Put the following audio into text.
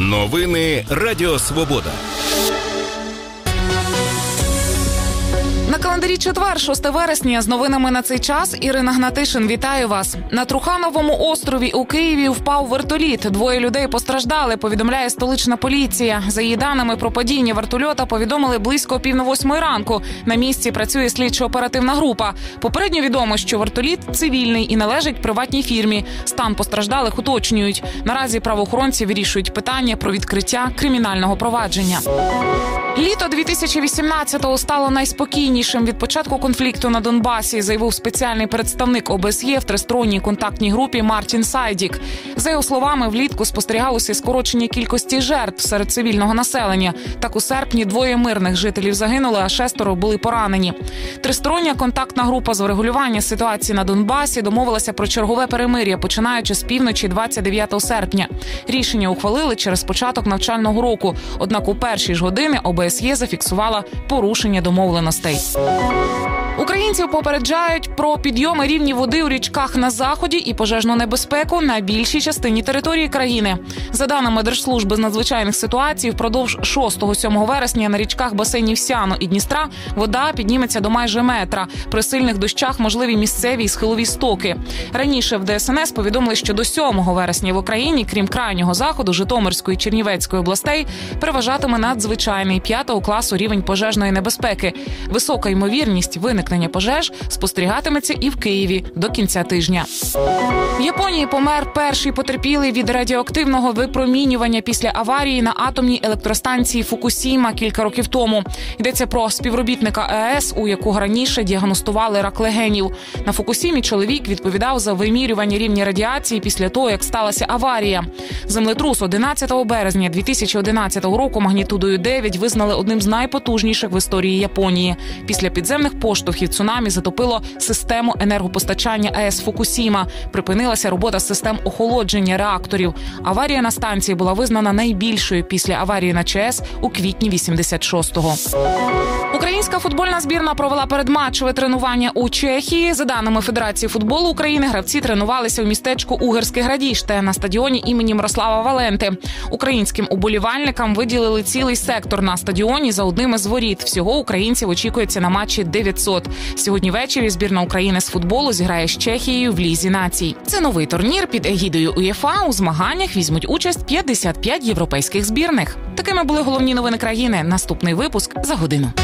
Новини Радіо Свобода. На календарі четвер, 6 вересня. З новинами на цей час Ірина Гнатишин. Вітаю вас. На Трухановому острові у Києві впав вертоліт. 2 людей постраждали, повідомляє столична поліція. За її даними, про падіння вертольота повідомили близько 7:30 ранку. На місці працює слідчо-оперативна група. Попередньо відомо, що вертоліт цивільний і належить приватній фірмі. Стан постраждалих уточнюють. Наразі правоохоронці вирішують питання про відкриття кримінального провадження. Літо 2018-го стало найспокійнішим від початку конфлікту на Донбасі, заявив спеціальний представник ОБСЄ в тристоронній контактній групі Мартін Сайдік. За його словами, влітку спостерігалося скорочення кількості жертв серед цивільного населення. Так у серпні 2 мирних жителів загинули, а 6 були поранені. Тристороння контактна група з врегулювання ситуації на Донбасі домовилася про чергове перемир'я, починаючи з півночі 29 серпня. Рішення ухвалили через початок навчального року, однак у перші ж години ОБСЄ зафіксувала порушення домовленостей. Українців попереджають про підйоми рівні води у річках на заході і пожежну небезпеку на більшій частині території країни. За даними Держслужби з надзвичайних ситуацій, впродовж 6-7 вересня на річках басейнів Сяну і Дністра вода підніметься до майже метра. При сильних дощах можливі місцеві і схилові стоки. Раніше в ДСНС повідомили, що до 7 вересня в Україні, крім крайнього заходу, Житомирської і Чернівецької областей, переважатиме надзвичайний 5-го класу рівень пожежної небезпеки. Висока ймовірність виникнення пожеж спостерігатиметься і в Києві до кінця тижня. В Японії помер перший потерпілий від радіоактивного випромінювання після аварії на атомній електростанції Фукусіма кілька років тому. Йдеться про співробітника АЕС, у якого раніше діагностували рак легенів. На Фукусімі чоловік відповідав за вимірювання рівня радіації після того, як сталася аварія. Землетрус 11 березня 2011 року магнітудою 9 визнали одним з найпотужніших в історії Японії. Після підземних поштовхів цунамі затопило систему енергопостачання АЕС Фукусіма. Припинилася робота систем охолодження реакторів. Аварія на станції була визнана найбільшою після аварії на ЧАЕС у квітні 86-го. Українська футбольна збірна провела передматчеве тренування у Чехії. За даними Федерації футболу України, гравці тренувалися у містечку Угерське Градіще на стадіоні імені Мирослава Валенти. Українським уболівальникам виділили цілий сектор на стадіоні за одним із воріт. Всього українців очікується на матчі 900. Сьогодні ввечері збірна України з футболу зіграє з Чехією в Лізі націй. Це новий турнір під егідою УЄФА. У змаганнях візьмуть участь 55 європейських збірних. Такими були головні новини країни. Наступний випуск за годину.